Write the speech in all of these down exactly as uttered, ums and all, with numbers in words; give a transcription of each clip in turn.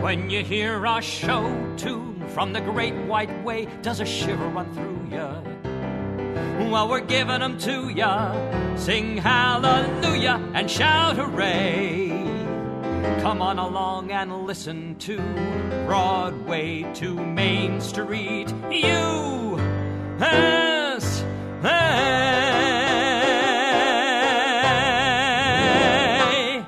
When you hear our show tune from the great white way, does a shiver run through ya? Well, we're giving them to ya. Sing hallelujah and shout hooray. Come on along and listen to Broadway to Main Street. U S A.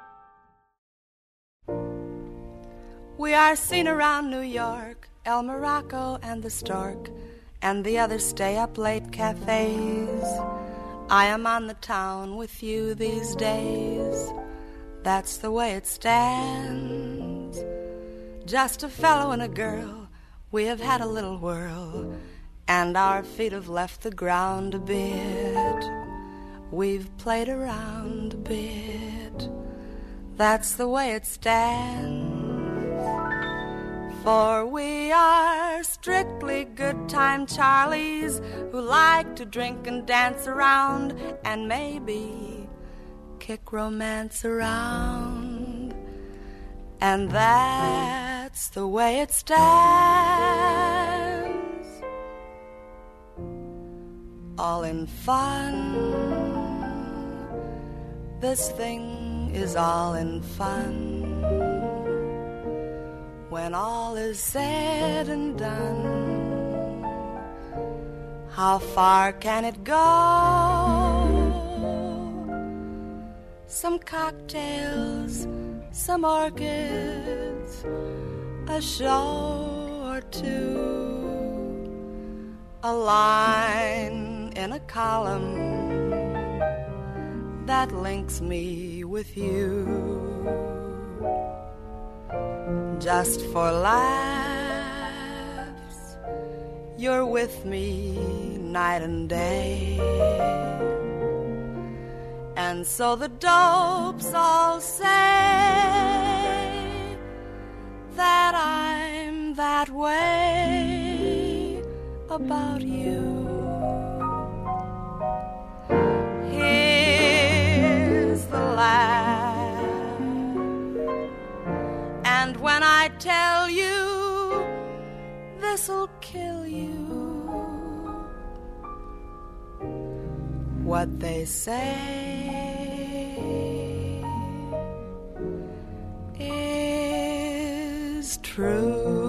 We are seen around New York, El Morocco and the Stork, and the other stay-up-late cafes. I am on the town with you these days. That's the way it stands. Just a fellow and a girl, we have had a little whirl, and our feet have left the ground a bit. We've played around a bit. That's the way it stands. For we are strictly good-time Charlies who like to drink and dance around and maybe kick romance around. And that's the way it stands. All in fun. This thing is all in fun. When all is said and done, how far can it go? Some cocktails, some orchids, a show or two, a line in a column that links me with you. Just for laughs, you're with me night and day. And so the dopes all say that I'm that way about you. Here's the laugh. And when I tell you, this'll kill you. What they say is true.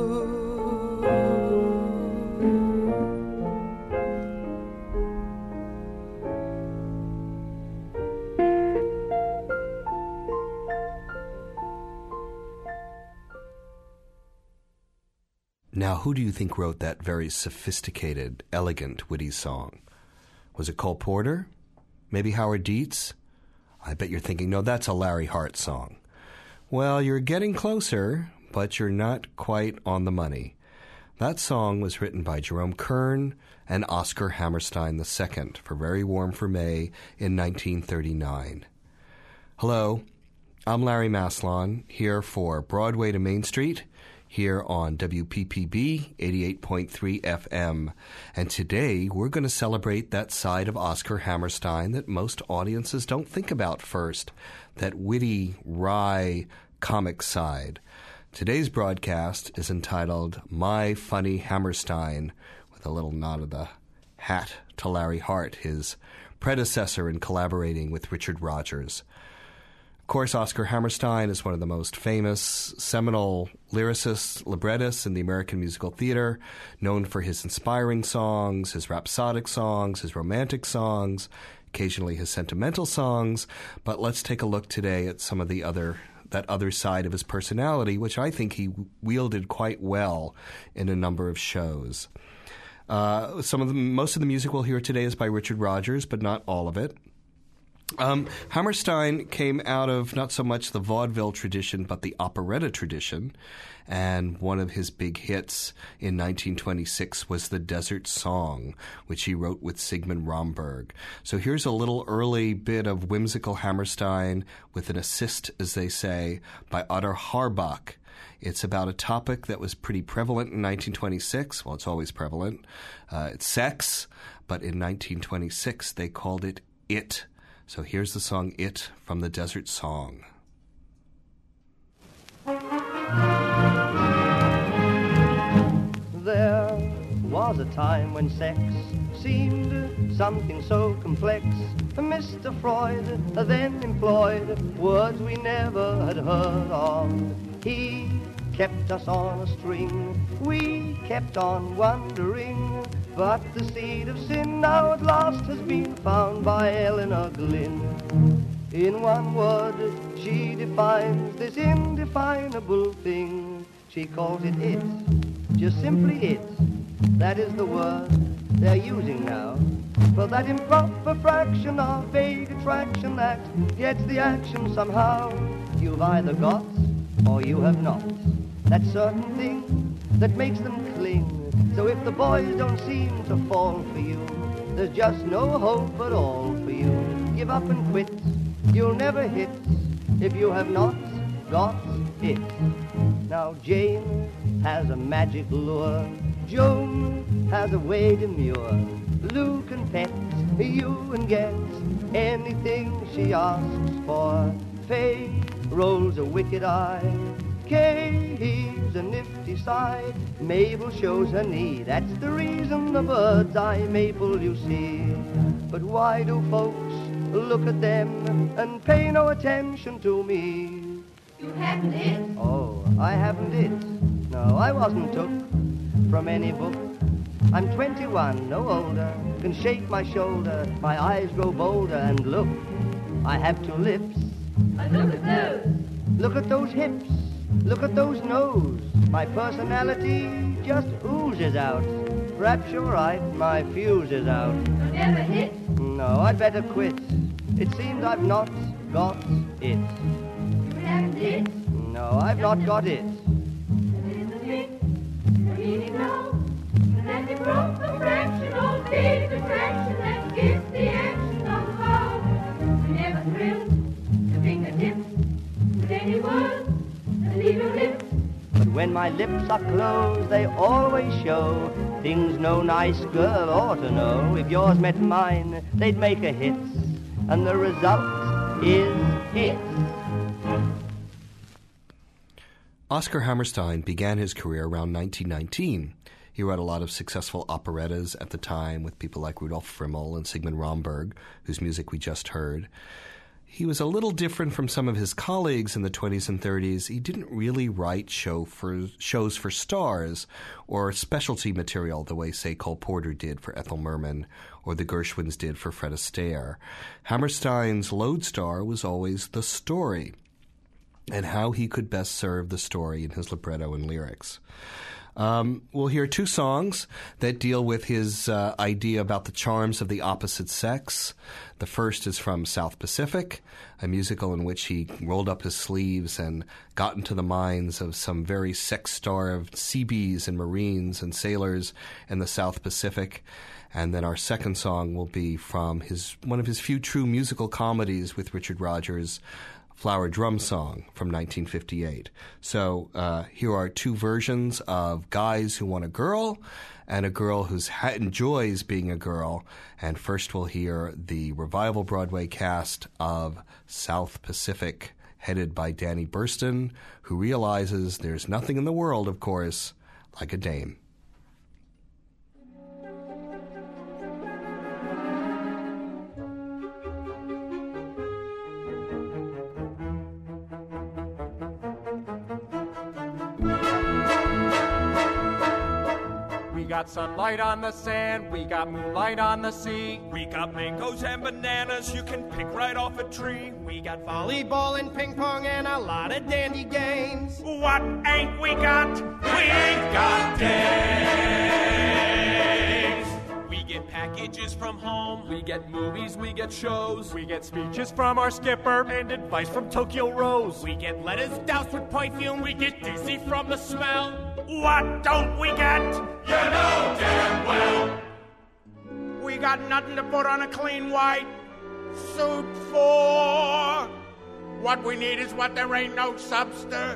Now, who do you think wrote that very sophisticated, elegant, witty song? Was it Cole Porter? Maybe Howard Dietz? I bet you're thinking, no, that's a Larry Hart song. Well, you're getting closer, but you're not quite on the money. That song was written by Jerome Kern and Oscar Hammerstein the Second for Very Warm for May in nineteen thirty-nine. Hello, I'm Larry Maslon, here for Broadway to Main Street, here on W P P B eighty-eight point three F M. And today we're going to celebrate that side of Oscar Hammerstein that most audiences don't think about first, that witty, wry, comic side. Today's broadcast is entitled My Funny Hammerstein, with a little nod of the hat to Larry Hart, his predecessor in collaborating with Richard Rodgers. Of course, Oscar Hammerstein is one of the most famous, seminal lyricists, librettists in the American musical theater, known for his inspiring songs, his rhapsodic songs, his romantic songs, occasionally his sentimental songs. But let's take a look today at some of the other, that other side of his personality, which I think he wielded quite well in a number of shows. Uh, some of the, most of the music we'll hear today is by Richard Rodgers, but not all of it. Um, Hammerstein came out of not so much the vaudeville tradition, but the operetta tradition. And one of his big hits in nineteen twenty-six was The Desert Song, which he wrote with Sigmund Romberg. So here's a little early bit of whimsical Hammerstein with an assist, as they say, by Otto Harbach. It's about a topic that was pretty prevalent in nineteen twenty-six. Well, it's always prevalent. Uh, it's sex, but in nineteen twenty-six they called it It. So here's the song It from The Desert Song. time when sex seemed something so complex. Mister Freud then employed words we never had heard of. He kept us on a string, we kept on wondering, but the seed of sin now at last has been found by Eleanor Glynn. In one word, she defines this indefinable thing. She calls it it, just simply it. That is the word they're using now for that improper fraction of vague attraction that gets the action somehow. You've either got or you have not that certain thing that makes them cling. So if the boys don't seem to fall for you, there's just no hope at all for you. Give up and quit, you'll never hit if you have not got it. Now Jane has a magic lure, Joan has a way demure. Lou can pet you and get anything she asks for. Faye rolls a wicked eye, Kay heaves a nifty sigh, Mabel shows her knee, that's the reason the bird's eye maple you see. But why do folks look at them and pay no attention to me? You haven't it? Oh, I haven't it. No, I wasn't took from any book. I'm twenty-one, no older, can shake my shoulder, my eyes grow bolder, and look, I have two lips. But look at those. Look at those hips. Look at those nose. My personality just oozes out. Perhaps you're right, my fuse is out. You never hit? No, I'd better quit. It seems I've not got it. You haven't it? No, I've not got it. Isn't it? Really know that you broke the fraction of big attraction that gives the action somehow. You never thrilled the fingertips with any word that leave your lips. But when my lips are closed, they always show things no nice girl ought to know. If yours met mine, they'd make a hit, and the result is it. Oscar Hammerstein began his career around nineteen nineteen. He wrote a lot of successful operettas at the time with people like Rudolf Frimmel and Sigmund Romberg, whose music we just heard. He was a little different from some of his colleagues in the twenties and thirties. He didn't really write show for shows for stars or specialty material the way, say, Cole Porter did for Ethel Merman or the Gershwins did for Fred Astaire. Hammerstein's lodestar was always the story and how he could best serve the story in his libretto and lyrics. Um, we'll hear two songs that deal with his uh, idea about the charms of the opposite sex. The first is from South Pacific, a musical in which he rolled up his sleeves and got into the minds of some very sex-starved Seabees and Marines and sailors in the South Pacific. And then our second song will be from his one of his few true musical comedies with Richard Rodgers, Flower Drum Song from nineteen fifty-eight. So uh, here are two versions of Guys Who Want a Girl and a girl who ha- enjoys being a girl. And first we'll hear the revival Broadway cast of South Pacific, headed by Danny Burston, who realizes there's nothing in the world, of course, like a dame. We got sunlight on the sand, we got moonlight on the sea. We got mangoes and bananas you can pick right off a tree. We got volleyball and ping pong and a lot of dandy games. What ain't we got? We ain't got days. We get packages from home, we get movies, we get shows. We get speeches from our skipper and advice from Tokyo Rose. We get letters doused with perfume, we get dizzy from the smell. What don't we get? You know damn well. We got nothing to put on a clean white suit for. What we need is what there ain't no substitute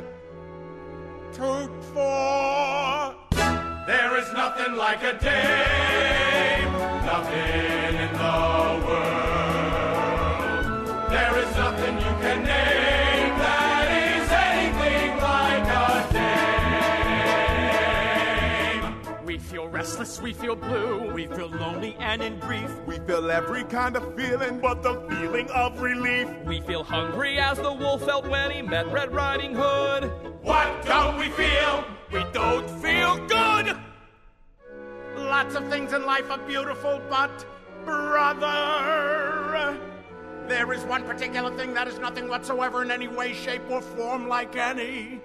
for. There is nothing like a dame, nothing in the world. There is nothing you can name that is anything like a dame. We feel restless restless, we feel blue. We feel lonely and in grief. We feel every kind of feeling but the feeling of relief. We feel hungry as the wolf felt when he met Red Riding Hood. What don't we feel? We don't feel good. Lots of things in life are beautiful, but, brother, there is one particular thing that is nothing whatsoever in any way, shape, or form like any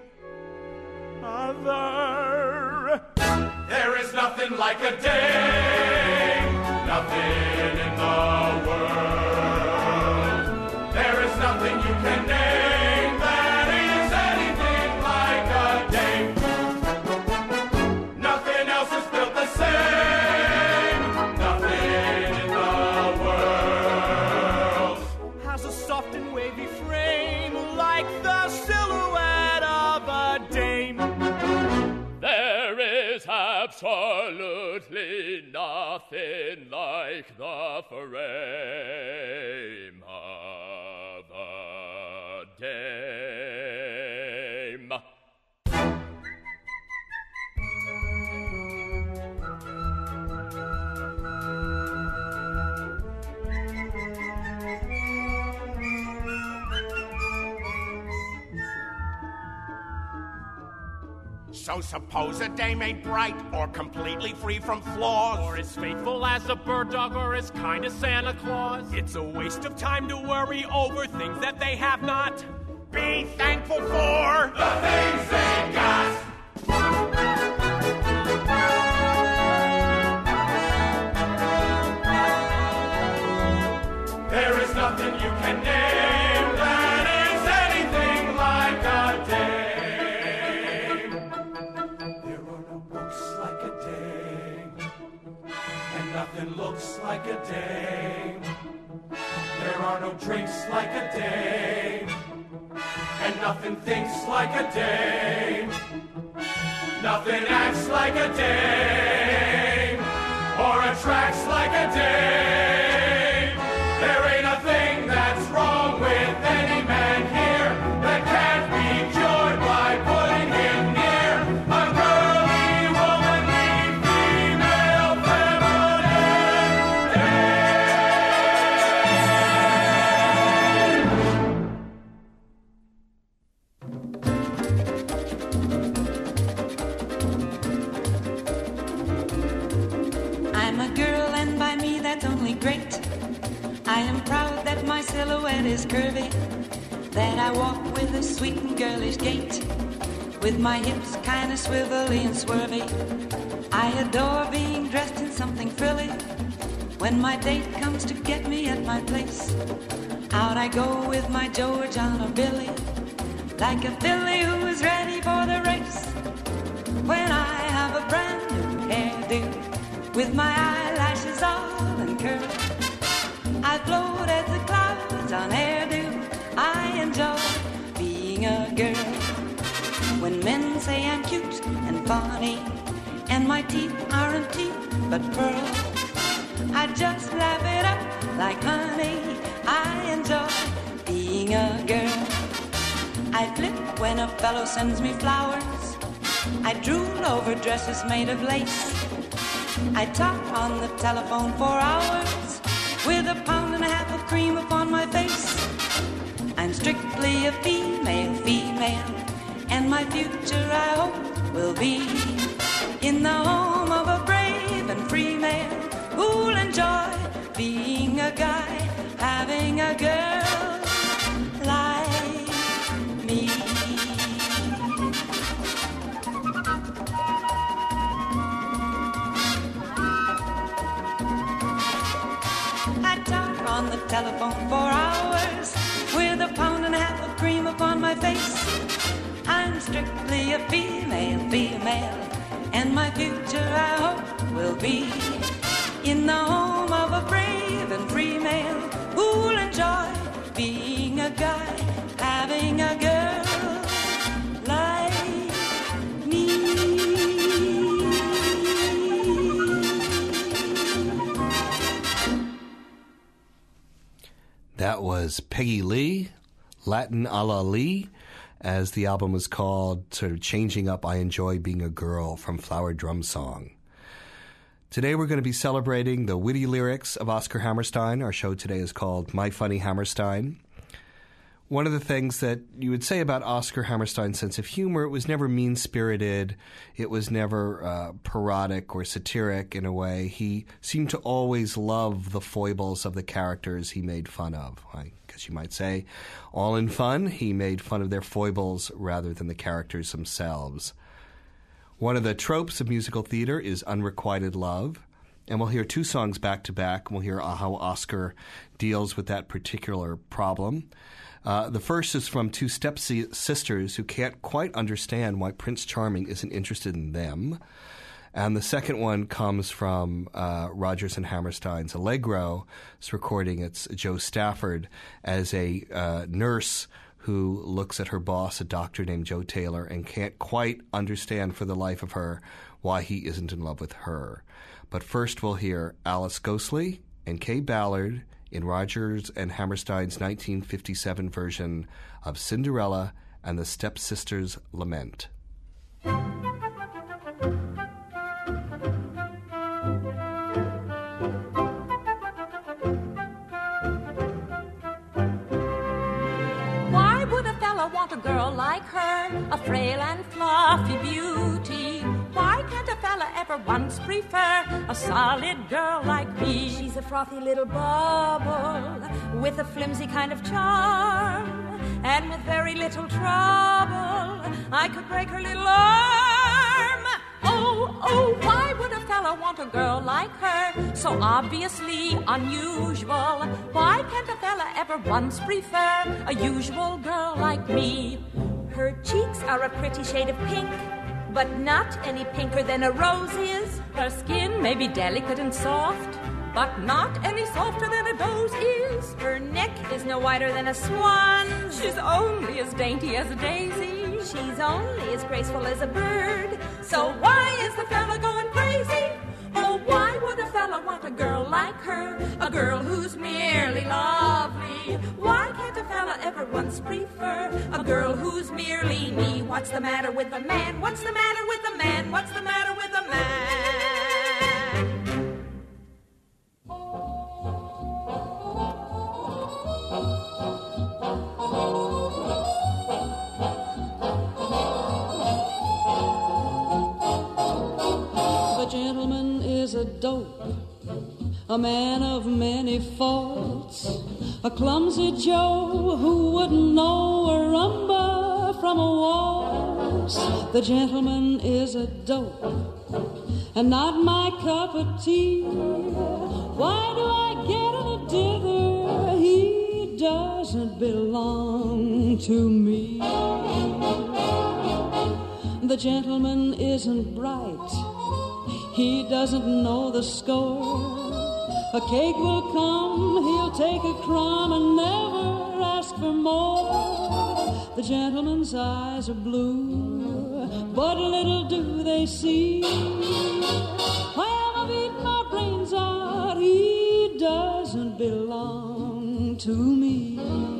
other. There is nothing like a day, nothing in the world. There is nothing you can name that is anything like a day. Nothing else is built the same, nothing in the world Has a soft and wavy frame like the silhouette of a dame. There is absolutely nothing like the frame of a dame. So suppose a dame ain't bright or completely free from flaws, Or as faithful as a bird dog, or as kind as Santa Claus. it's a waste of time to worry over things that they have not. Be thankful for the things they got. There is nothing you can name that is anything like a dame. There are no books like a dame, and nothing looks like a dame. There are no drinks like a dame, and nothing thinks like a dame. Nothing acts like a dame, or attracts like a dame. There ain't a thing that's wrong with any man here that can't be cured by putting him near a girly, womanly, female, I'm a girl, and by me that's only great. I am proud that my silhouette is curvy, that I walk with a sweet and girlish gait, with my hips kinda swivelly and swervy. I adore being dressed in something frilly. When my date comes to get me at my place, out I go with my George on a Billy, like a filly who is ready for the race. When I have a brand new hairdo, with my eyelashes all in curl, I float as the clouds on hairdo. I enjoy being a girl. When men say I'm cute and funny, and my teeth aren't teeth but pearl, I just laugh it up like honey. I enjoy being a girl. I flip when a fellow sends me flowers. I drool over dresses made of lace. I talk on the telephone for hours, with a pound and a half of cream upon my face. I'm strictly a female, female, and my future I hope will be in the home of a brave and free male who'll enjoy being a guy, having a girl like me. I talk on the telephone for hours, with a pound and a half of cream upon my face. I'm strictly a female, female, and my future I hope will be in the home of a brave and free male who'll enjoy being a guy, having a girl like me. That was Peggy Lee, Latin a la Lee, as the album was called, sort of changing up I Enjoy Being a Girl from Flower Drum Song. Today we're going to be celebrating the witty lyrics of Oscar Hammerstein. Our show today is called My Funny Hammerstein. One of the things that you would say about Oscar Hammerstein's sense of humor, it was never mean-spirited. It was never uh, parodic or satiric in a way. He seemed to always love the foibles of the characters he made fun of. I guess you might say, all in fun, he made fun of their foibles rather than the characters themselves. One of the tropes of musical theater is unrequited love. And we'll hear two songs back-to-back. We'll hear how Oscar deals with that particular problem. Uh, the first is from two step-sisters who can't quite understand why Prince Charming isn't interested in them. And the second one comes from uh, Rodgers and Hammerstein's Allegro. It's recording. It's Joe Stafford as a uh, nurse who looks at her boss, a doctor named Joe Taylor, and can't quite understand for the life of her why he isn't in love with her. But first we'll hear Alice Ghostley and Kay Ballard in Rodgers and Hammerstein's nineteen fifty-seven version of Cinderella and the Stepsisters' Lament. Why would a fella want a girl like her, a frail and fluffy beauty? Why can't a fella ever once prefer a solid girl like me? She's a frothy little bubble with a flimsy kind of charm, and with very little trouble I could break her little arm. Oh, oh, why would a fella want a girl like her, so obviously unusual? Why can't a fella ever once prefer a usual girl like me? Her cheeks are a pretty shade of pink, but not any pinker than a rose is. Her skin may be delicate and soft, but not any softer than a doe's is. Her neck is no wider than a swan. She's only as dainty as a daisy. She's only as graceful as a bird. So why is the fella going crazy? Oh, why would a fella want a girl like her, a girl who's merely lovely? Why can't a fella ever once prefer a girl who's merely me? What's the matter with the man? What's the matter with the man? What's the matter with the man? The gentleman is a dope, a man of many faults, a clumsy Joe who wouldn't know a rumba from a waltz. The gentleman is a dope, and not my cup of tea. Why do I get in a dither? He doesn't belong to me. The gentleman isn't bright, he doesn't know the score. A cake will come, he'll take a crumb and never ask for more. The gentleman's eyes are blue, but little do they see. When I've eaten my brains out, he doesn't belong to me.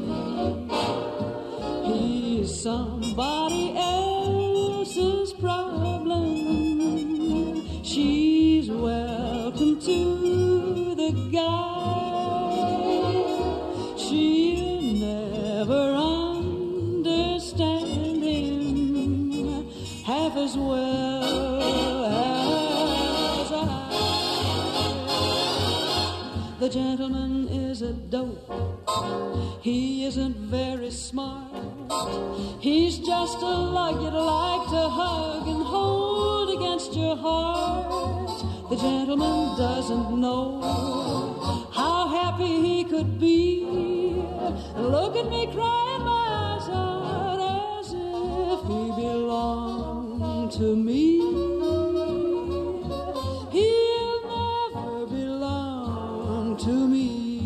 He's somebody else's problem. She's welcome to the guy. She'll never understand him half as well as I. The gentleman is a dope. He isn't very smart. He's just a lug you'd like to hug and hold against your heart. The gentleman doesn't know how happy he could be. Look at me crying my eyes out as if he belonged to me. He'll never belong to me.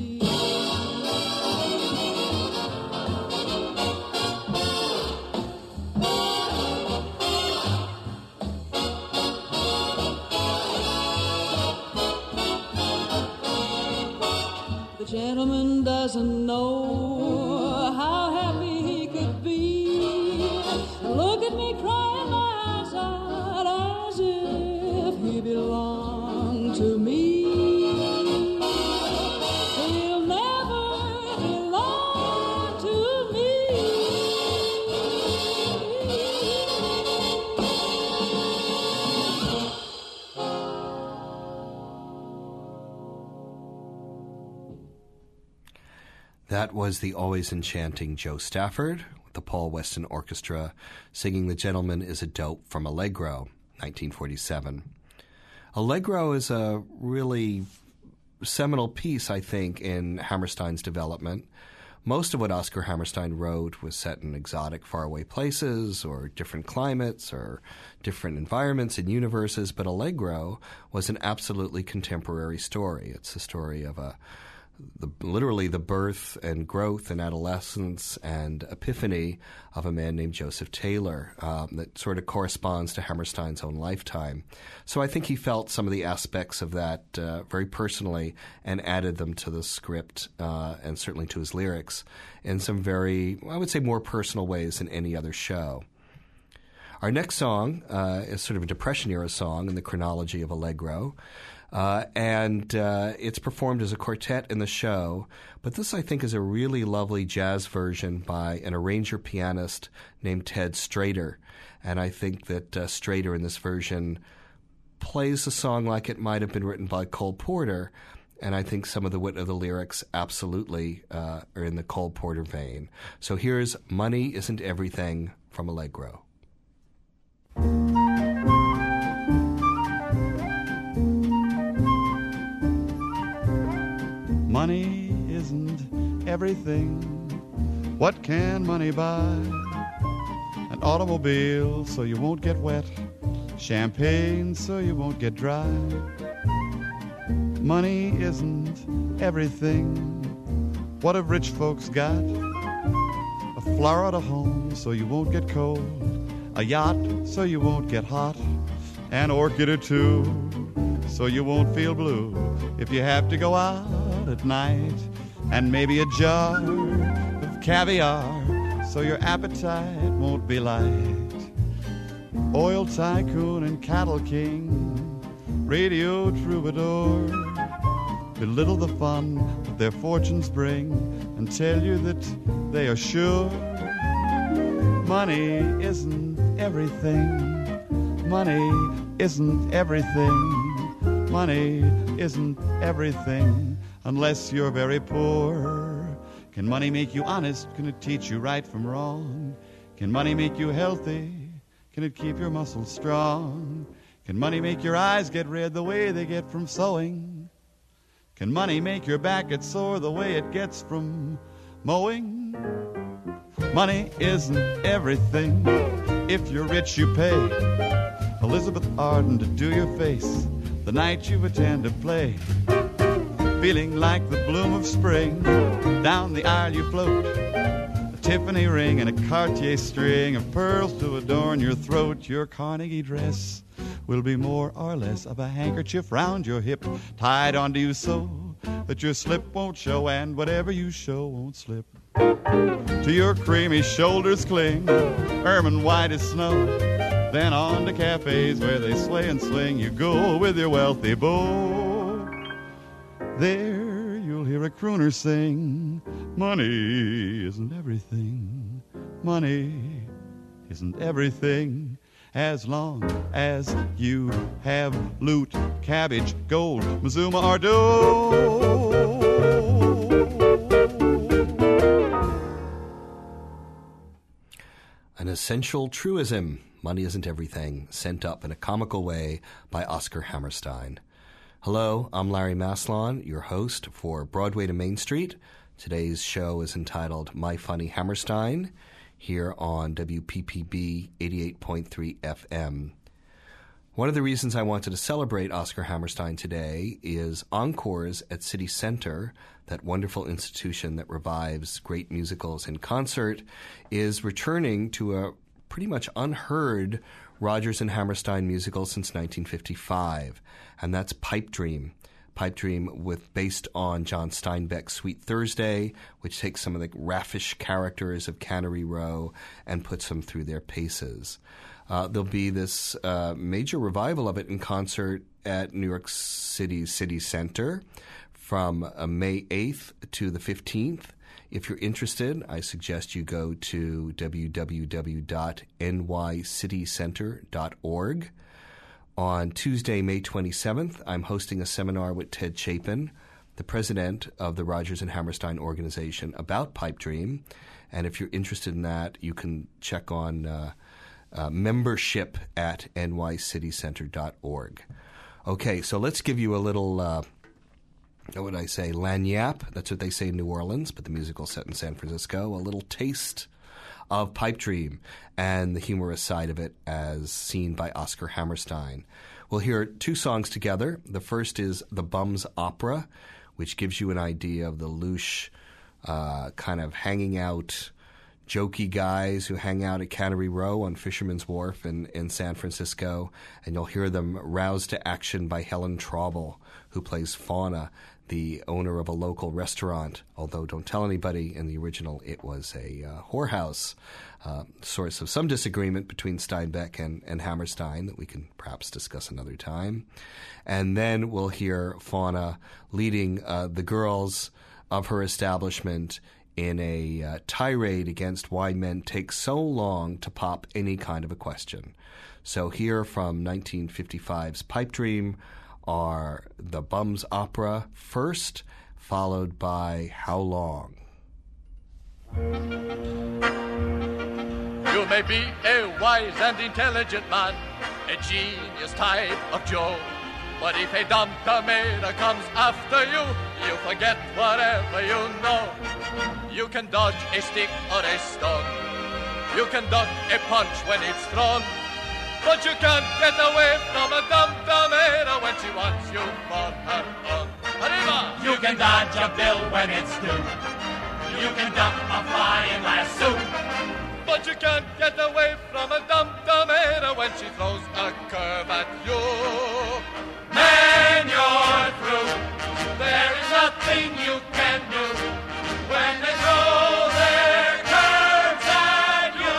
The gentleman doesn't know how happy he could be. Look at me crying my eyes out as if he belonged to That was the always enchanting Joe Stafford with the Paul Weston Orchestra singing The Gentleman is a Dope from Allegro, nineteen forty-seven. Allegro is a really seminal piece, I think, in Hammerstein's development. Most of what Oscar Hammerstein wrote was set in exotic, faraway places or different climates or different environments and universes, but Allegro was an absolutely contemporary story. It's the story of a The, literally the birth and growth and adolescence and epiphany of a man named Joseph Taylor um, that sort of corresponds to Hammerstein's own lifetime. So I think he felt some of the aspects of that uh, very personally and added them to the script uh, and certainly to his lyrics in some very, I would say, more personal ways than any other show. Our next song uh, is sort of a Depression-era song in the chronology of Allegro. Uh, and uh, it's performed as a quartet in the show. But this, I think, is a really lovely jazz version by an arranger pianist named Ted Strader. And I think that uh, Strader in this version plays the song like it might have been written by Cole Porter. And I think some of the wit of the lyrics absolutely uh, are in the Cole Porter vein. So here's Money Isn't Everything from Allegro. Money isn't everything. What can money buy? An automobile so you won't get wet. Champagne so you won't get dry. Money isn't everything. What have rich folks got? A Florida home so you won't get cold. A yacht so you won't get hot. An orchid or two so you won't feel blue if you have to go out at night. And maybe a jar of caviar so your appetite won't be light. Oil tycoon and cattle king, radio troubadour, belittle the fun that their fortunes bring and tell you that they are sure. Money isn't everything. Money isn't everything. Money isn't everything unless you're very poor. Can money make you honest? Can it teach you right from wrong? Can money make you healthy? Can it keep your muscles strong? Can money make your eyes get red the way they get from sewing? Can money make your back get sore the way it gets from mowing? Money isn't everything. If you're rich, you pay Elizabeth Arden to do your face the night you attend a play. Feeling like the bloom of spring, down the aisle you float. A Tiffany ring and a Cartier string of pearls to adorn your throat. Your Carnegie dress will be more or less of a handkerchief round your hip, tied onto you so that your slip won't show, and whatever you show won't slip. To your creamy shoulders cling ermine white as snow. Then on to cafes where they sway and swing you go with your wealthy beau. There you'll hear a crooner sing, money isn't everything. Money isn't everything as long as you have loot, cabbage, gold, Mazuma, or dough. An essential truism, money isn't everything, sent up in a comical way by Oscar Hammerstein. Hello, I'm Larry Maslon, your host for Broadway to Main Street. Today's show is entitled My Funny Hammerstein, here on W P P B eighty-eight point three F M. One of the reasons I wanted to celebrate Oscar Hammerstein today is Encores at City Center, that wonderful institution that revives great musicals in concert, is returning to a pretty much unheard Rodgers and Hammerstein musical since nineteen fifty-five, and that's Pipe Dream. Pipe Dream with based on John Steinbeck's Sweet Thursday, which takes some of the raffish characters of Cannery Row and puts them through their paces. Uh, there'll be this uh, major revival of it in concert at New York City's City Center from uh, May eighth to the fifteenth. If you're interested, I suggest you go to w w w dot n y city center dot org. On Tuesday, May twenty-seventh, I'm hosting a seminar with Ted Chapin the president of the Rodgers and Hammerstein organization, about Pipe Dream. And if you're interested in that, you can check on uh, uh, membership at n y city center dot org. Okay, so let's give you a little, uh, what would I say, lagniappe. That's what they say in New Orleans, but the musical set in San Francisco. A little taste of Pipe Dream and the humorous side of it as seen by Oscar Hammerstein. We'll hear two songs together. The first is The Bum's Opera, which gives you an idea of the louche, uh, kind of hanging out, jokey guys who hang out at Cannery Row on Fisherman's Wharf in, in San Francisco. And you'll hear them roused to action by Helen Traubel, who plays Fauna, the owner of a local restaurant, although don't tell anybody, in the original it was a uh, whorehouse, uh, source of some disagreement between Steinbeck and, and Hammerstein that we can perhaps discuss another time. And then we'll hear Fauna leading uh, the girls of her establishment in a uh, tirade against why men take so long to pop any kind of a question. So here from nineteen fifty-five's Pipe Dream are The Bum's Opera first, followed by How Long? You may be a wise and intelligent man, a genius type of Joe, but if a dumb tomato comes after you, you forget whatever you know. You can dodge a stick or a stone, you can duck a punch when it's thrown, but you can't get away from a dumb tomato when she wants you for her own. Arriba! You can dodge a bill when it's due. You can duck a flying lasso. But you can't get away from a dumb tomato when she throws a curve at you. Man, you're through. There is nothing you can do when they throw their curves at you.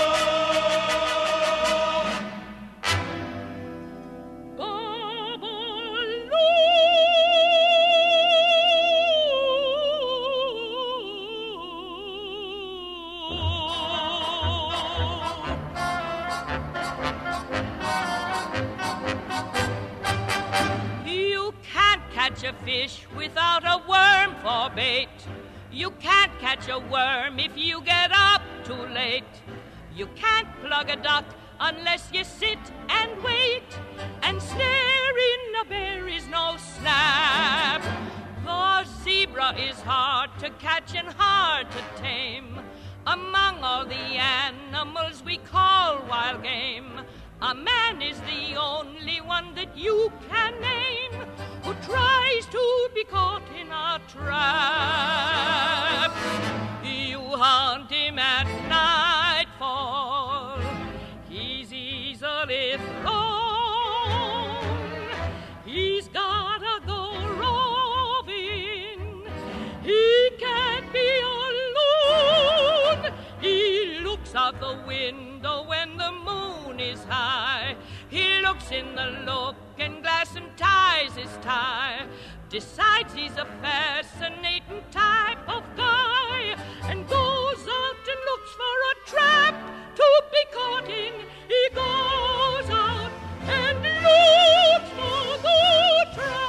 Catch a fish without a worm for bait. You can't catch a worm if you get up too late. You can't plug a duck unless you sit and wait. And snaring a bear is no snap. The zebra is hard to catch and hard to tame. Among all the animals we call wild game, a man is the only one that you can name who tries to be caught in a trap. You hunt him at nightfall, he's easily thrown. He's gotta go roving, he can't be alone. He looks out the window when the moon is high. He looks in the looking glass and ties his tie. Decides he's a fascinating type of guy and goes out and looks for a trap to be caught in. He goes out and looks for the trap.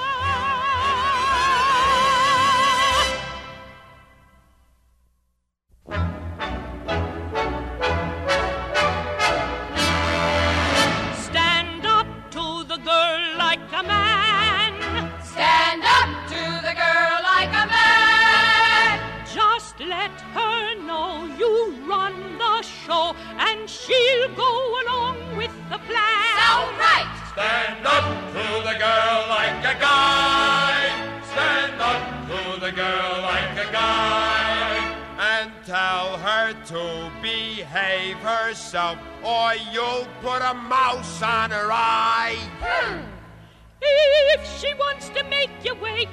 Stand up to the girl like a man. Stand up to the girl like a man. Just let her know you run the show and she'll go along with the plan. So right. Stand up to the girl like a guy. Stand up to the girl like a guy. And tell her to behave herself, or you'll put a mouse on her eye. Hmm. If she wants to make you wait,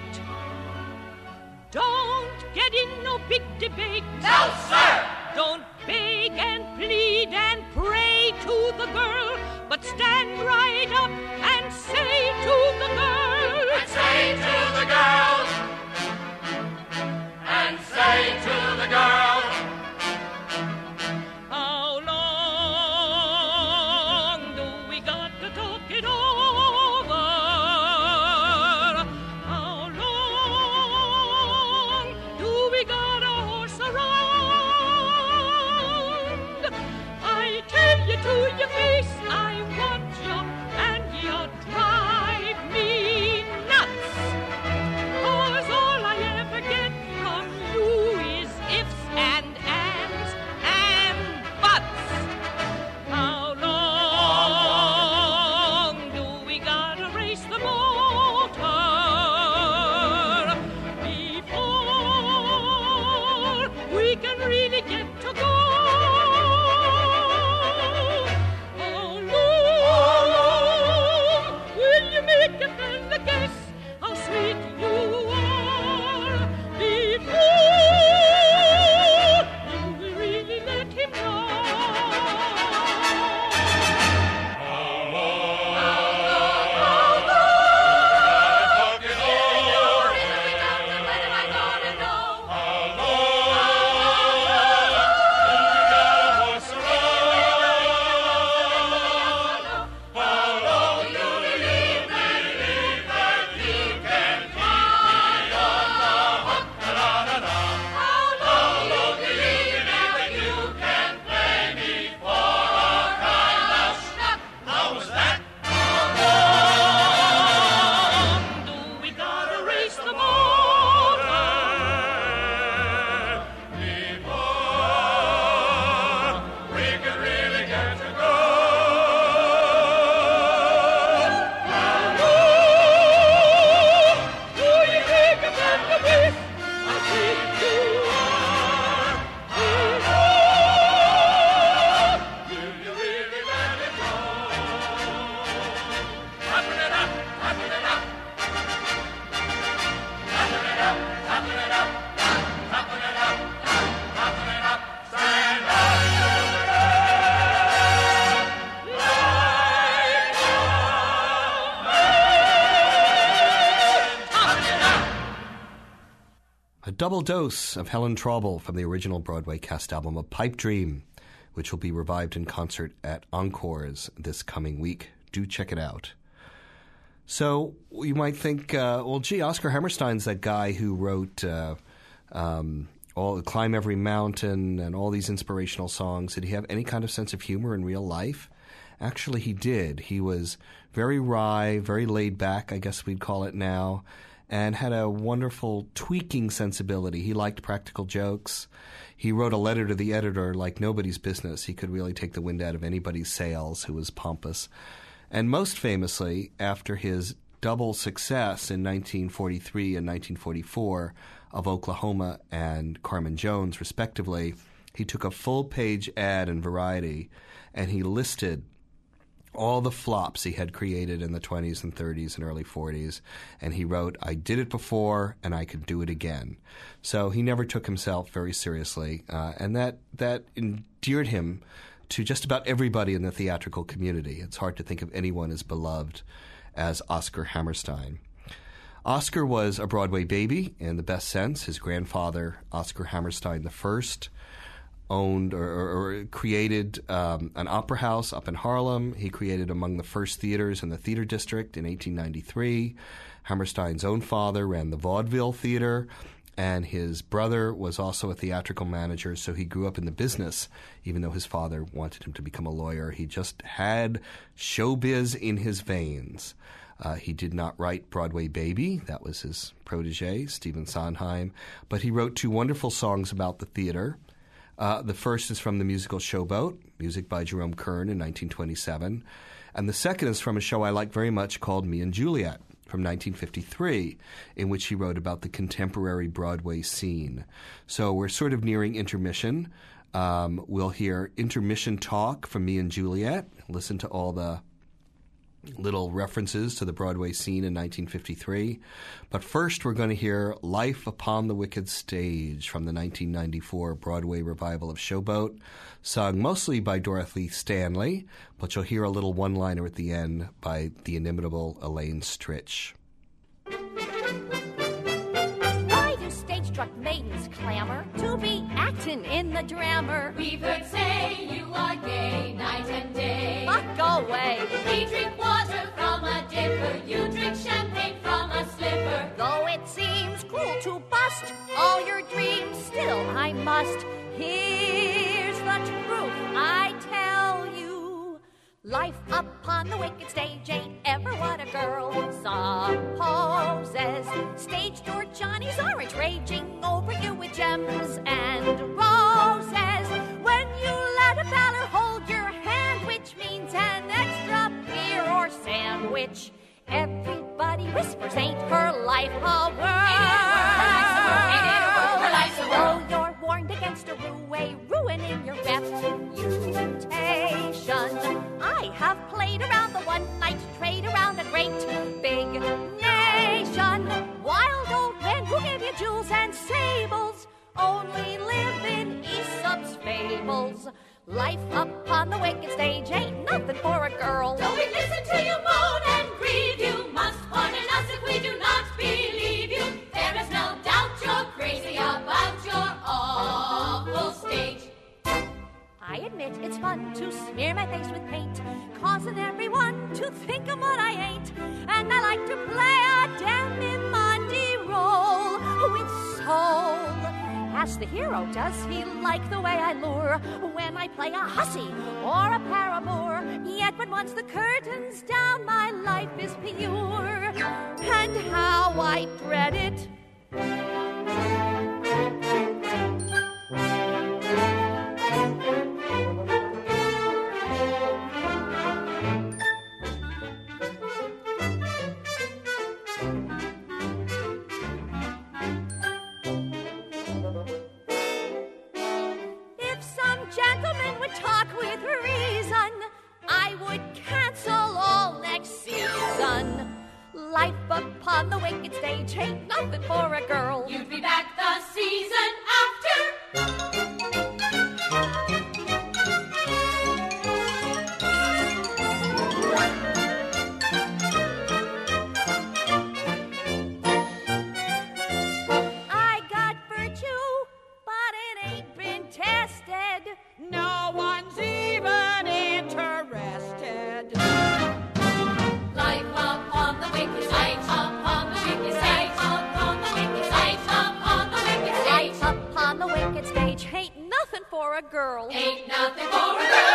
don't get in no big debate. No, sir. Don't beg and plead and pray to the girl, but stand right up and say to the girl, And say to the girl, and say to the girl, how long do we got to talk it over? How long to your face. I want you, and you drive me nuts. 'Cause all I ever get from you is ifs and ands and buts. How long do we gotta race the motor before we can really get to go? How long will you make a fella guess how sweet you are before you will really let him know? Double dose of Helen Traubel from the original Broadway cast album A Pipe Dream, which will be revived in concert at Encores this coming week. Do check it out. So you might think, uh, well, gee, Oscar Hammerstein's that guy who wrote uh, um, all Climb Every Mountain and all these inspirational songs. Did he have any kind of sense of humor in real life? Actually, he did. He was very wry, very laid back, I guess we'd call it now, and had a wonderful tweaking sensibility. He liked practical jokes. He wrote a letter to the editor like nobody's business. He could really take the wind out of anybody's sails who was pompous. And most famously, after his double success in nineteen forty-three and nineteen forty-four of Oklahoma and Carmen Jones, respectively, he took a full-page ad in Variety, and he listed all the flops he had created in the twenties and thirties and early forties, and he wrote, "I did it before, and I could do it again." So he never took himself very seriously, uh, and that that endeared him to just about everybody in the theatrical community. It's hard to think of anyone as beloved as Oscar Hammerstein. Oscar was a Broadway baby in the best sense. His grandfather, Oscar Hammerstein the First, owned or, or, or created um, an opera house up in Harlem. He created among the first theaters in the Theater District in eighteen ninety-three. Hammerstein's own father ran the Vaudeville Theater, and his brother was also a theatrical manager, so he grew up in the business, even though his father wanted him to become a lawyer. He just had showbiz in his veins. Uh, he did not write Broadway Baby. That was his protege, Stephen Sondheim. But he wrote two wonderful songs about the theater. Uh, the first is from the musical Showboat, music by Jerome Kern in nineteen twenty-seven. And the second is from a show I like very much called Me and Juliet from nineteen fifty-three, in which he wrote about the contemporary Broadway scene. So we're sort of nearing intermission. Um, we'll hear intermission talk from Me and Juliet, listen to all the little references to the Broadway scene in nineteen fifty-three. But first we're going to hear Life Upon the Wicked Stage from the nineteen ninety-four Broadway revival of Showboat, sung mostly by Dorothy Stanley, but you'll hear a little one-liner at the end by the inimitable Elaine Stritch. Why do stage-struck maidens clamor to be acting in the drama? We've heard say you are gay night and day. But go away. We drink water from a dipper, you drink champagne from a slipper. Though it seems cruel to bust all your dreams, still I must. Here's the truth I tell you. Life upon the wicked stage ain't ever what a girl supposes. Stage door Johnny's orange raging over you with gems and roses. When you let a feller hold your hand, which means an extra beer or sandwich, everybody whispers, ain't her life a whirl? Oh, you're warned against a roué, ruining your reputation. I have played around the one-night trade around a great big nation. Wild old men who give you jewels and sables only live in Aesop's fables. Life upon the wicked stage ain't nothing for a girl. Don't we listen to you moan and grieve? You must pardon us if we do not believe you. There is no doubt you're crazy about your awful stage. I admit it's fun to smear my face with paint, causing everyone to think I'm what I ain't. And I like to play a Demi-Mondi role with soul. Ask the hero, does he like the way I lure when I play a hussy or a paramour? Yet when once the curtain's down, my life is pure, and how I dread it. Gentlemen would talk with reason, I would cancel all next season. Life upon the wicked stage ain't nothing for a girl. You'd be back the season after. I got virtue, but it ain't been tested. No one's even interested. Life upon the wicked stage, upon the wicked stage, upon the wicked stage, upon the wicked stage. Life upon the wicked stage ain't nothing for a girl. Ain't nothing for a girl.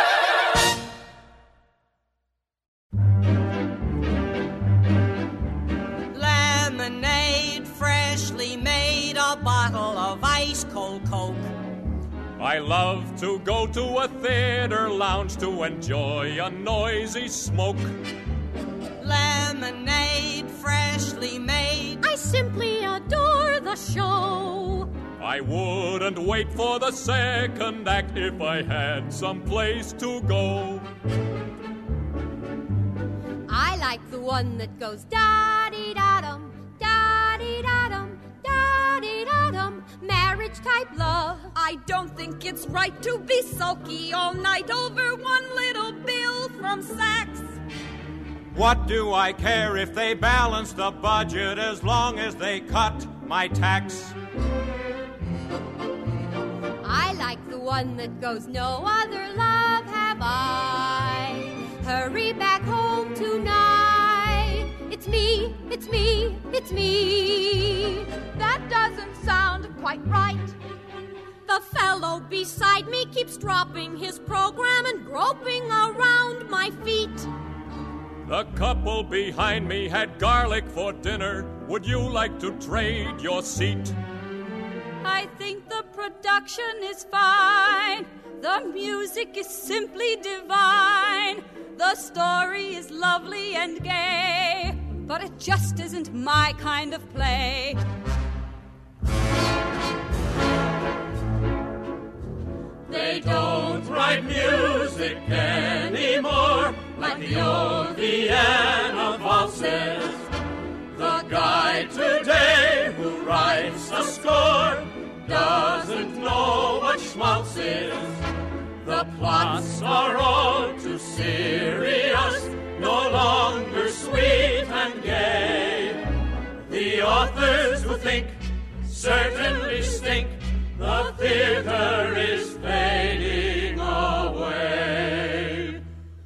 Lemonade, freshly made, a bottle of ice cold Coke. I love to go to a theater lounge to enjoy a noisy smoke. Lemonade, freshly made. I simply adore the show. I wouldn't wait for the second act if I had some place to go. I like the one that goes da-dee-da-dum, da-dee-da-dum, da-dee-da-dum, marriage-type love. I don't think it's right to be sulky all night over one little bill from Saks. What do I care if they balance the budget as long as they cut my tax? I like the one that goes, no other love have I. Hurry back home tonight. It's me, it's me, it's me. That doesn't sound quite right. The fellow beside me keeps dropping his program and groping around my feet. The couple behind me had garlic for dinner. Would you like to trade your seat? I think the production is fine. The music is simply divine. The story is lovely and gay, but it just isn't my kind of play. They don't write music anymore like the old Vienna valses. The guy today who writes a score doesn't know what schmaltz is. The plots are all too serious, no longer sweet and gay. The authors who think certainly stink. The theater is fading away.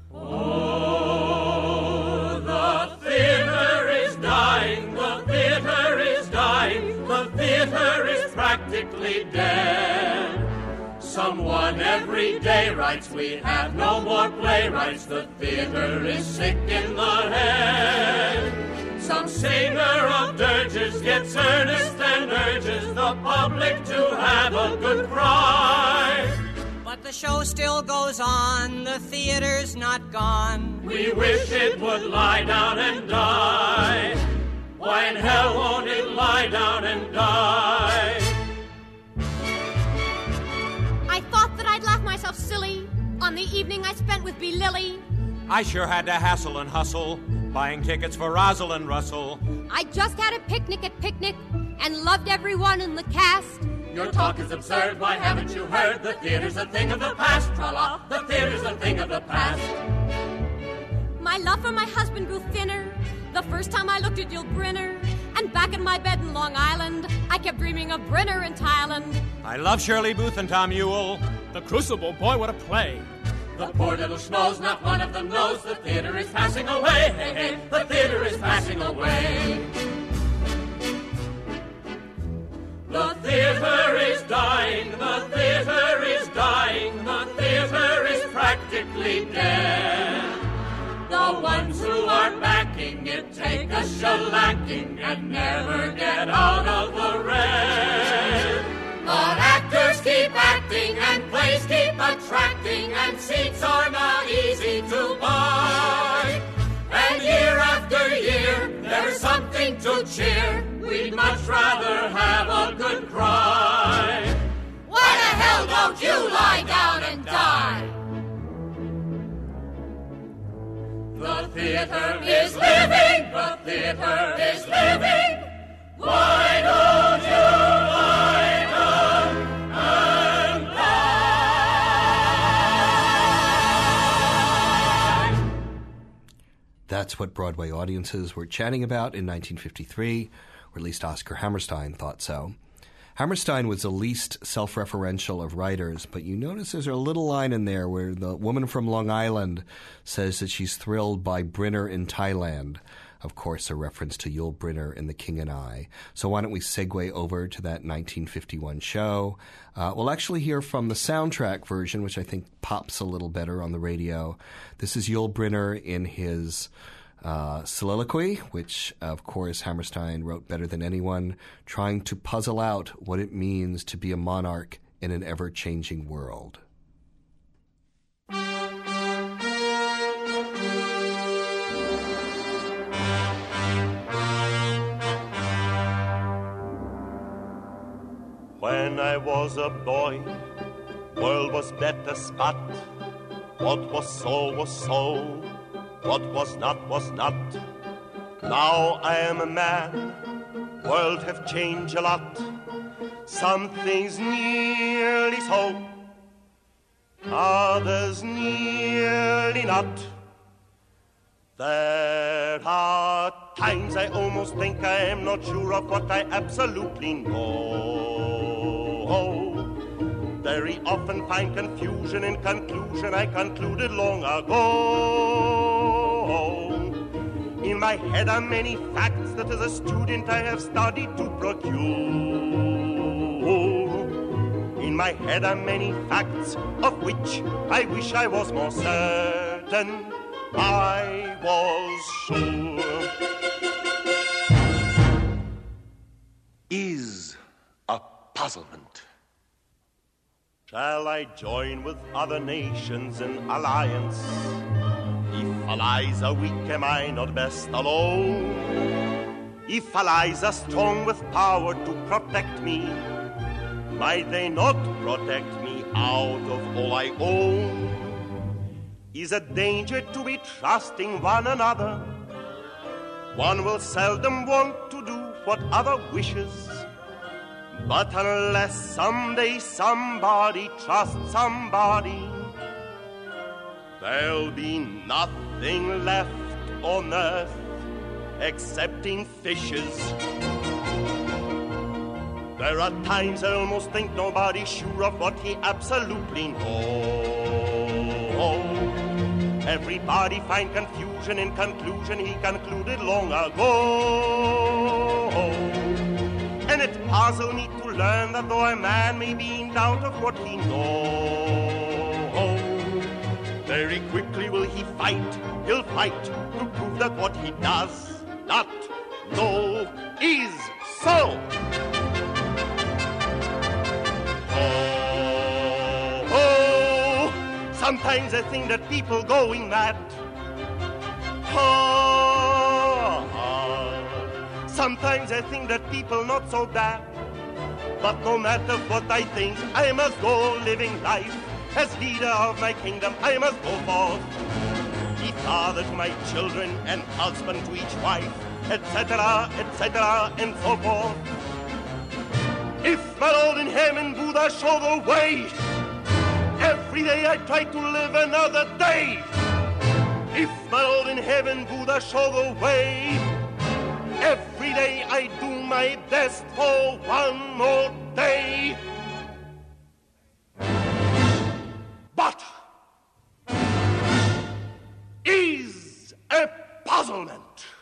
Oh, the theater is dying, the theater is dying, the theater is practically dead. Some someone every day writes, we have no more playwrights, the theater is sick in the head. Some singer of dirges gets earnest and urges the public to have a good cry. But the show still goes on, the theater's not gone. We wish it would lie down and die. Why in hell won't it lie down and die? I thought that I'd laugh myself silly on the evening I spent with B. Lilly. I sure had to hassle and hustle, buying tickets for Rosalind Russell. I just had a picnic at Picnic and loved everyone in the cast. Your talk is absurd, why haven't you heard? The theater's a thing of the past, tra-la, the theater's a thing of the past. My love for my husband grew thinner the first time I looked at Yul Brynner. And back in my bed in Long Island, I kept dreaming of Brynner in Thailand. I love Shirley Booth and Tom Ewell. The Crucible, boy, what a play. The poor little schmoes, not one of them knows the theater is passing away. Hey, hey, the theater is passing away. The theater is dying, the theater is dying, the theater is practically dead. The ones who are backing it take a shellacking and never get out of the red. But actors keep acting and plays keep attracting and seats are not easy to buy. And year after year, there's something to cheer. We'd much rather have a good cry. Why the hell don't you lie down and die? The theater is living, the theater is living. Why don't you lie down and die? That's what Broadway audiences were chatting about in nineteen fifty-three, or at least Oscar Hammerstein thought so. Hammerstein was the least self-referential of writers, but you notice there's a little line in there where the woman from Long Island says that she's thrilled by Brynner in Thailand. Of course, a reference to Yul Brynner in The King and I. So why don't we segue over to that nineteen fifty-one show? Uh, we'll actually hear from the soundtrack version, which I think pops a little better on the radio. This is Yul Brynner in his Uh, soliloquy, which, of course, Hammerstein wrote better than anyone, trying to puzzle out what it means to be a monarch in an ever-changing world. When I was a boy, world was better spot. What was so was so. What was not, was not. Now I am a man, world have changed a lot. Some things nearly so, others nearly not. There are times I almost think I am not sure of what I absolutely know. Very often find confusion in conclusion I concluded long ago. In my head are many facts that as a student I have studied to procure. In my head are many facts of which I wish I was more certain I was sure. Is a puzzlement. Shall I join with other nations in alliance? If allies are weak, am I not best alone? If allies are strong with power to protect me, might they not protect me out of all I own? Is a danger to be trusting one another? One will seldom want to do what other wishes. But unless someday somebody trusts somebody, there'll be nothing left on earth excepting fishes. There are times I almost think nobody's sure of what he absolutely knows. Everybody find confusion in conclusion he concluded long ago. And it puzzled me to learn that though a man may be in doubt of what he knows, very quickly will he fight, he'll fight to prove that what he does not know is so. Oh, oh, sometimes I think that people going mad. Oh, oh, sometimes I think that people not so bad. But no matter what I think, I must go living life. As leader of my kingdom, I must go forth. Be father to my children and husband to each wife, et cetera, et cetera, and so forth. If my Lord in heaven, Buddha, show the way, every day I try to live another day. If my Lord in heaven, Buddha, show the way, every day I do my best for one more day. But is a puzzlement.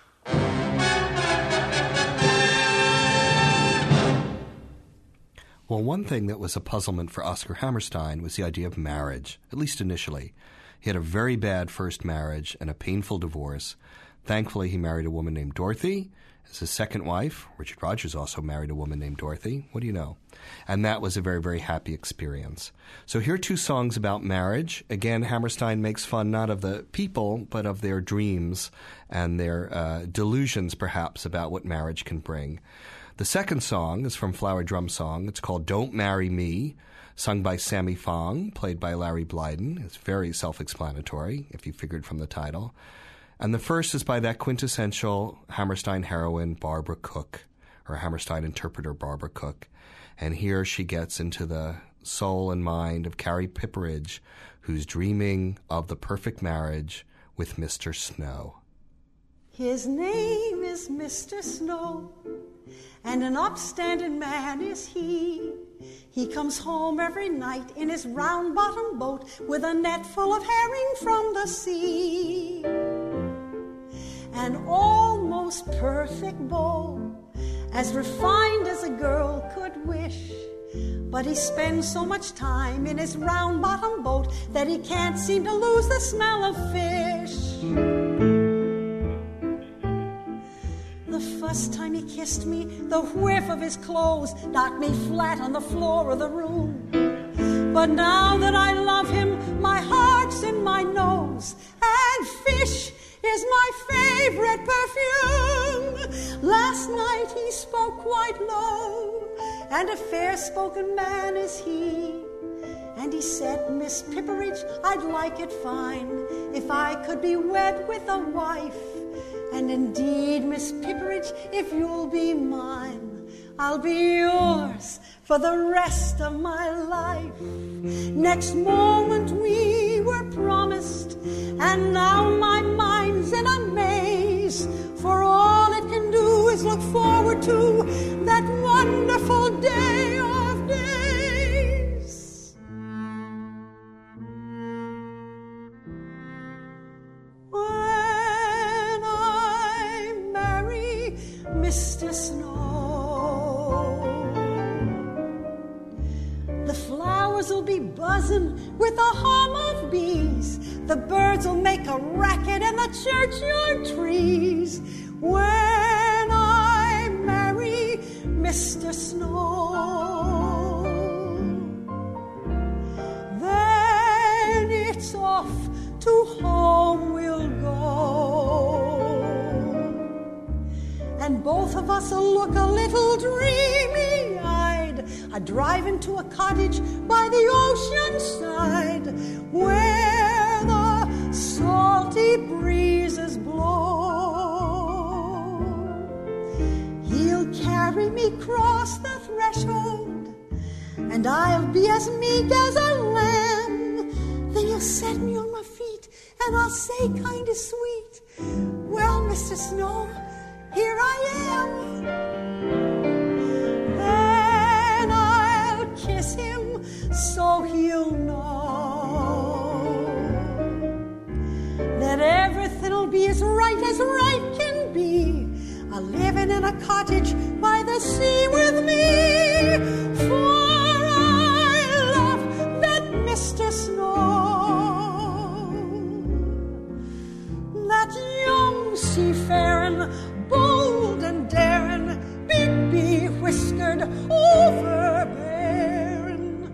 Well, one thing that was a puzzlement for Oscar Hammerstein was the idea of marriage, at least initially. He had a very bad first marriage and a painful divorce. Thankfully, he married a woman named Dorothy as his second wife. Richard Rodgers also married a woman named Dorothy. What do you know? And that was a very, very happy experience. So here are two songs about marriage. Again, Hammerstein makes fun not of the people, but of their dreams and their uh, delusions, perhaps, about what marriage can bring. The second song is from Flower Drum Song. It's called Don't Marry Me, sung by Sammy Fong, played by Larry Blyden. It's very self-explanatory, if you figured from the title. And the first is by that quintessential Hammerstein heroine, Barbara Cook, or Hammerstein interpreter, Barbara Cook. And here she gets into the soul and mind of Carrie Pipperidge, who's dreaming of the perfect marriage with Mister Snow. His name is Mister Snow, and an upstanding man is he. He comes home every night in his round-bottomed boat with a net full of herring from the sea. An almost perfect beau, as refined as a girl could wish. But he spends so much time in his round-bottomed boat that he can't seem to lose the smell of fish. The first time he kissed me, the whiff of his clothes knocked me flat on the floor of the room. But now that I love him, my heart's in my nose, and fish is my favorite perfume. Last night he spoke quite low, and a fair-spoken man is he. And he said, Miss Pipperidge, I'd like it fine if I could be wed with a wife. And indeed, Miss Pipperidge, if you'll be mine, I'll be yours for the rest of my life. Next moment we were promised, and now my mind's in a maze, for all it can do is look forward to that wonderful day of days. When I marry Mister Snow, the flowers will be buzzing with a hum of bees. The birds will make a racket in the churchyard trees. When I marry Mister Snow, then it's off to home we'll go. And both of us will look a little dreamy-eyed, a drive into a cottage by the ocean side, where the salty breezes blow. He'll carry me across the threshold, and I'll be as meek as a lamb. Then he'll set me on my feet, and I'll say kind of sweet, well, Mister Snow, here I am. Then I'll kiss him so he'll know that everything'll be as right as right can be. A a living in a cottage by the sea with me. For I love that Mister Snow, that young seafaring, bold and daring, big be-whiskered, overbearing,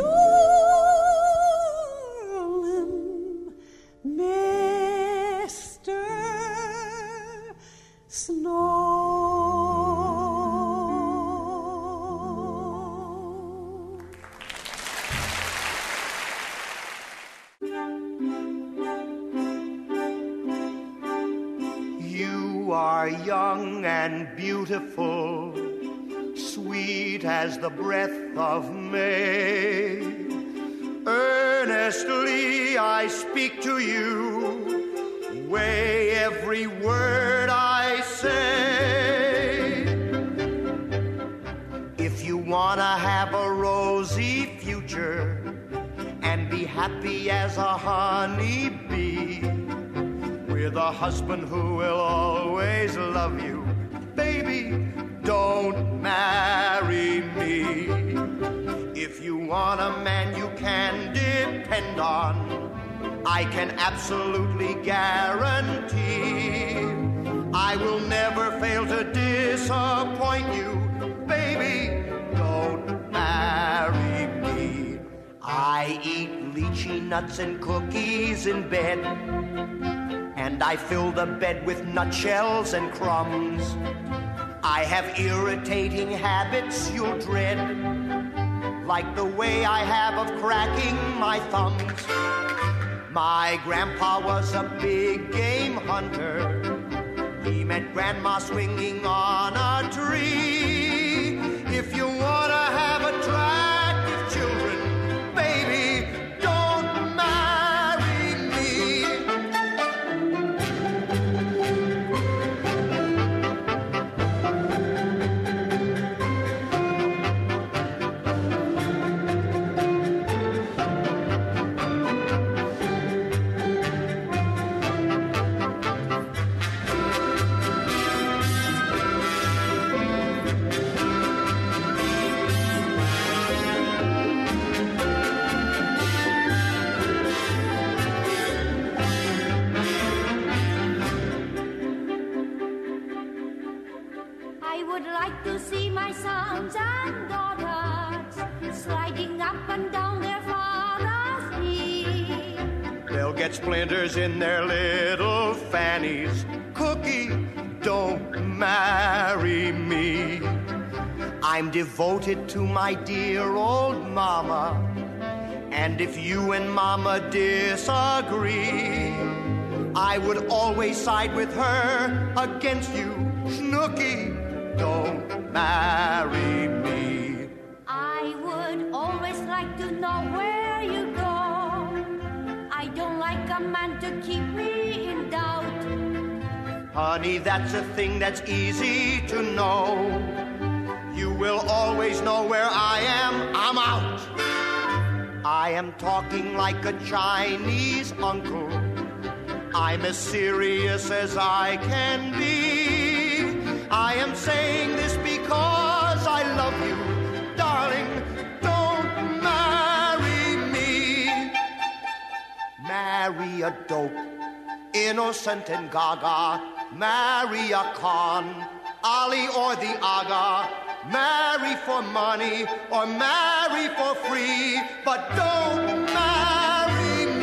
darling Mister Snow. You are young and beautiful, sweet as the breath of May. Earnestly I speak to you, weigh every word I say. If you wanna have a rosy future and be happy as a honeybee, with a husband who will always love you, baby, don't marry me. If you want a man you can depend on, I can absolutely guarantee I will never fail to disappoint you. Baby, don't marry me. I eat lychee nuts and cookies in bed, and I fill the bed with nutshells and crumbs. I have irritating habits you'll dread, like the way I have of cracking my thumbs. My grandpa was a big game hunter. He met grandma swinging on a tree. If you want to have attractive children, baby, don't marry me. I would like to see my sons and daughters sliding up and down their father's knee. They'll get splinters in their little fannies. Cookie, don't marry me. I'm devoted to my dear old mama, and if you and mama disagree, I would always side with her against you. Snooky, don't marry me. I would always like to know where you go. I don't like a man to keep me in doubt. Honey, that's a thing that's easy to know. You will always know where I am. I'm out. I am talking like a Chinese uncle. I'm as serious as I can be. I am saying this because I love you. Darling, don't marry me. Marry a dope, innocent and gaga. Marry a con, Ali or the Aga. Marry for money or marry for free, but don't marry me.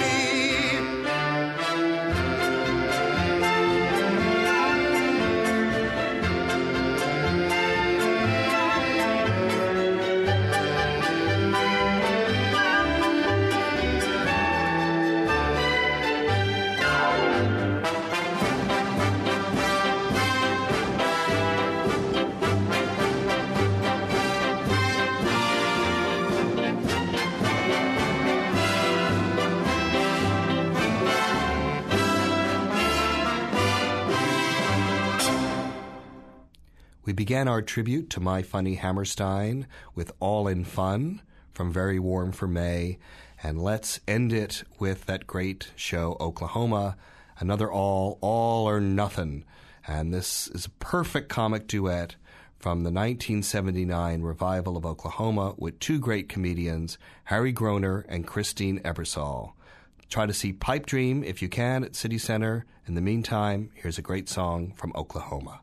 We began our tribute to My Funny Hammerstein with All in Fun from Very Warm for May, and let's end it with that great show, Oklahoma, another all, all or nothing, And this is a perfect comic duet from the nineteen seventy-nine revival of Oklahoma with two great comedians, Harry Groner and Christine Ebersol. Try to see Pipe Dream if you can at City Center. In the meantime, here's a great song from Oklahoma.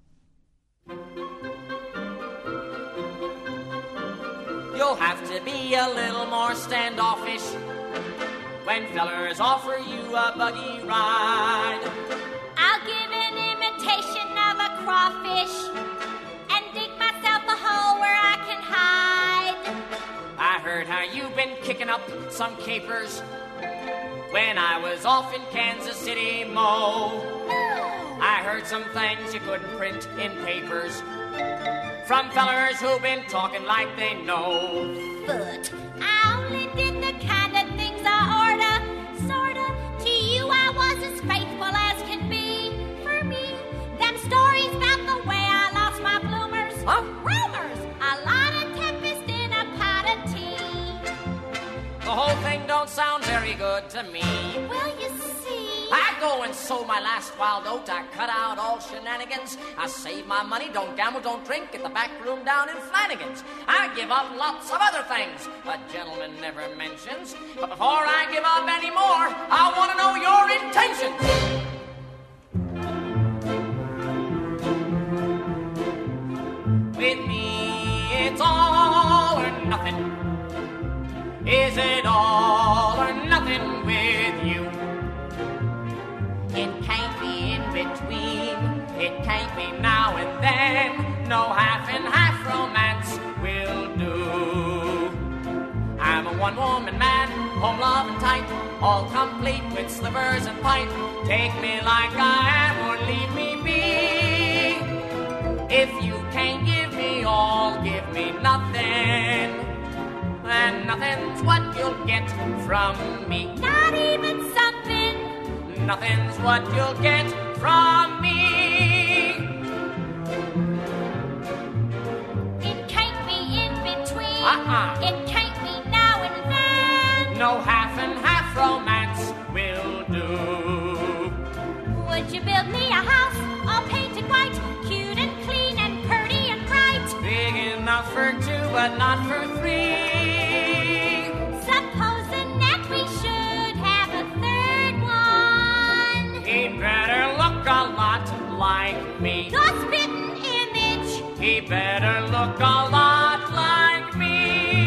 You'll have to be a little more standoffish when fellers offer you a buggy ride. I'll give an imitation of a crawfish and dig myself a hole where I can hide. I heard how you've been kicking up some capers when I was off in Kansas City, Mo. I heard some things you couldn't print in papers from fellers who've been talking like they know. But I only did the kind of things I orta, sorta. To you I was as faithful as can be. For me, them stories about the way I lost my bloomers. Huh? Rumors, a lot of tempest in a pot of tea. The whole thing don't sound very good to me. Well, you see, I go and sow my last wild oat. I cut out all shenanigans. I save my money, don't gamble, don't drink, get the back room down in Flanagan's. I give up lots of other things a gentleman never mentions. But before I give up any more, I want to know your intentions. With me, it's all or nothing. Is it all or nothing with you? It can't be in between. It can't be now and then. No half and half romance will do. I'm a one-woman man, home loving tight, all complete with slivers and pipe. Take me like I am or leave me be. If you can't give me all, give me nothing. And nothing's what you'll get from me. not even something. Nothing's what you'll get from me. It can't be in between. Uh-uh. It can't be now and then. No half and half romance will do. Would you build me a house all painted white, cute and clean and pretty and bright? Big enough for two, but not for three. Supposing that we should have a third one. He'd better look a lot like me. The spitting image. He better look a lot like me.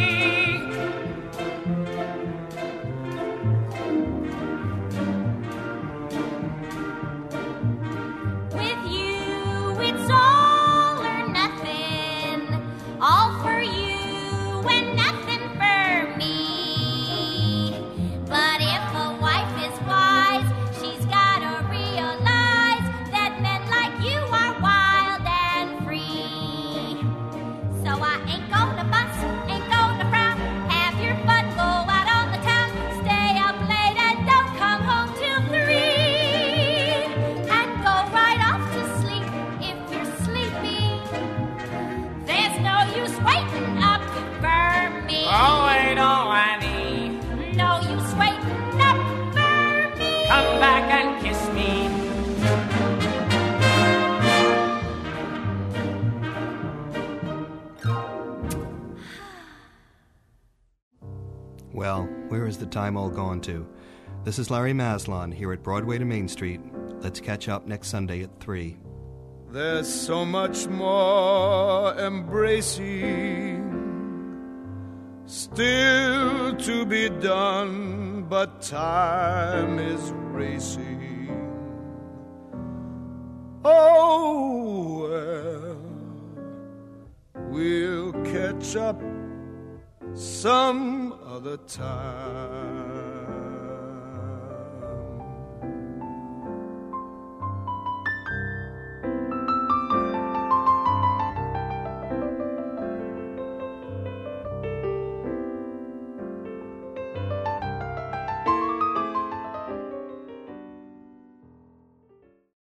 With you, it's all or nothing. All for you and nothing for me. But if a wife is wise, she's gotta realize that men like you are wild and free. So I ain't gonna bust, ain't gonna frown. Have your fun, go out on the town. Stay up late and don't come home till three. And go right off to sleep if you're sleepy. There's no use waiting up for me. Oh, wait, oh, Annie. No use waiting up for me. Come back and kiss me. Well, where is the time all gone to? This is Larry Maslon here at Broadway to Main Street. Let's catch up next Sunday at three. There's so much more embracing still to be done, but time is racing. Oh, well, we'll catch up some other time.